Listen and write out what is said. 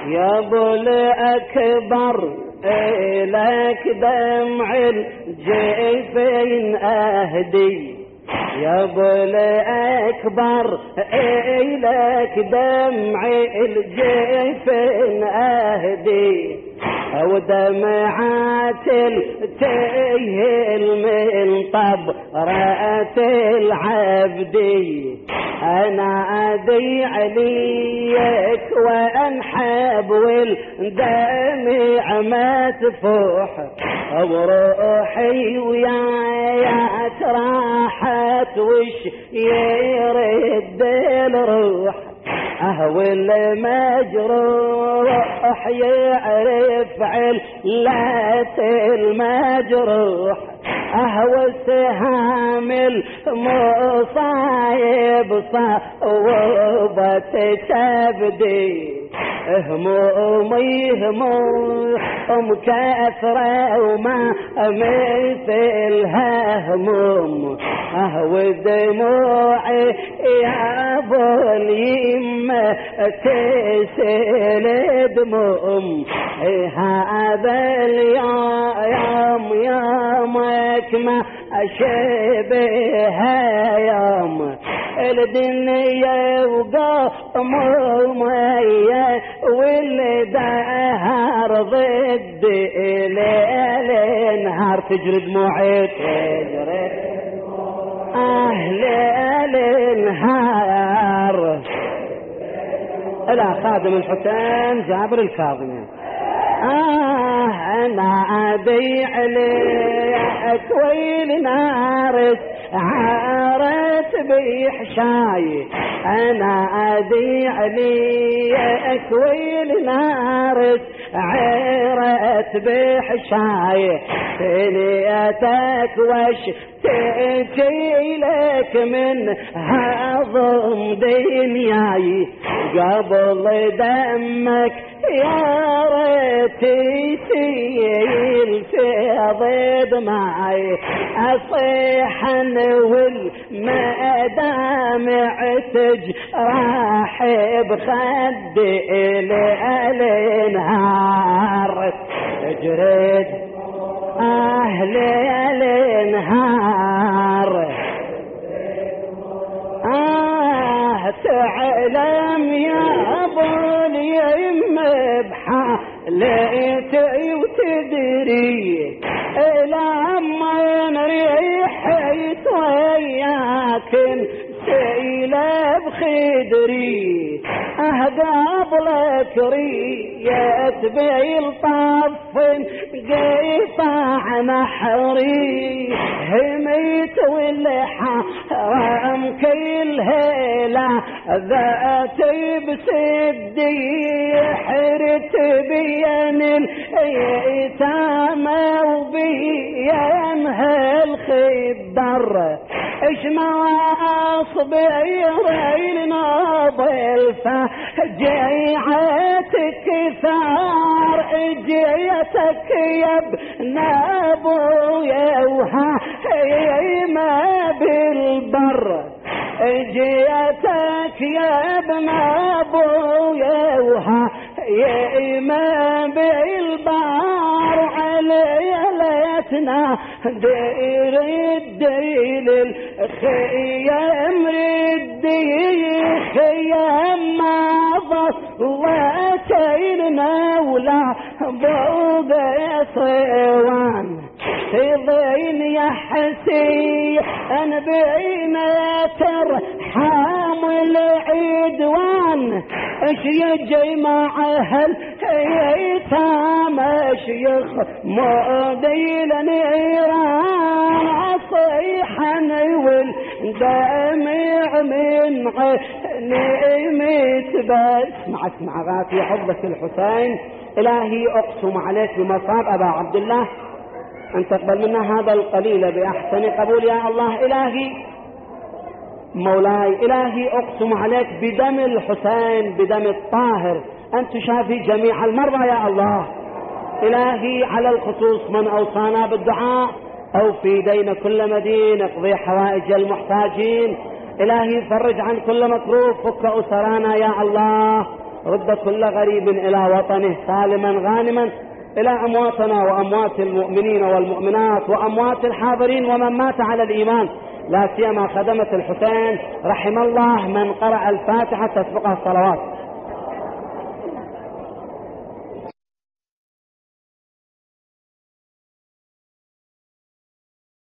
يا ابو الاكبر لك دمع الجيفين اهدي، يا ابو الاكبر لك دمع الجيفين اهدي، ودمعات التيل من طبرات العبدي، انا ادي عليك وانحب والدمع ما تفوح، وروحي وياك راحت وش يرد الروح، اهوى المجروح يعرف علات المجروح، اهوى سهام المصايب صوبت تبدي، همومي هموم كثرة وما مثلها هموم، اهوى دموعي يا ابو اليمة تسيل دموم، هذا اليوم يومك ما اشبهها يوم، الدنيا وقمومية واللي دهر ضد ليل نهار، تجري دموعي تجري ليل نهار. الى خادم الحسين جابر الكاظمي، انا ادي عليك ويل نارس عارت بحشاي، انا ادي عليك ويل نارس عارت بحشاي، ثنيتك وش تجي لك من هضم دنياي، قبل دمك يا ريت يسيل في ضد معي، اصيحن والمدامع تجرح بخدي النهار، تجرد ليل نهار، تعلم يا ابو اليمة بحالتي وتدري، لما ريحت وياك سيلة بخدري، قبلك ريت بالطف قيطع نحري، هميت والحرام كل هيلة ذاتي بسدي، حرت بين اليتامى وبينها الخدر، اش ما اصبر ناضل فجيعتك ثار، جيتك يا ابن ابويا وهيما بالبر، جيتك يا ابن ابويا وهيما بالبر، علي ليتنا دير الديل الخيام ردي خيام ما ضلتينا ولا بوضع صوان، تضين يا حسي أنا بين ترحم العدوان، اش يجي مع اهل ايتام شيخ مودي لنيران، عصيحا والدمع من عيني متبس. اسمع غاتي حضة الحسين، الهي اقسم عليك بمصاب ابا عبد الله ان تقبل منا هذا القليل باحسن قبول يا الله. الهي مولاي، الهي اقسم عليك بدم الحسين، بدم الطاهر، ان تشافي جميع المرضى يا الله. الهي على الخصوص من اوصانا بالدعاء او في دين كل مدين، اقضي حوائج المحتاجين. الهي فرج عن كل مكروه، فك اسرانا يا الله. رد كل غريب إلى وطنه سالما غانما، إلى أمواتنا وأموات المؤمنين والمؤمنات وأموات الحاضرين ومن مات على الإيمان، لا سيما خدمة الحسين، رحم الله من قرأ الفاتحة تسبقها الصلوات.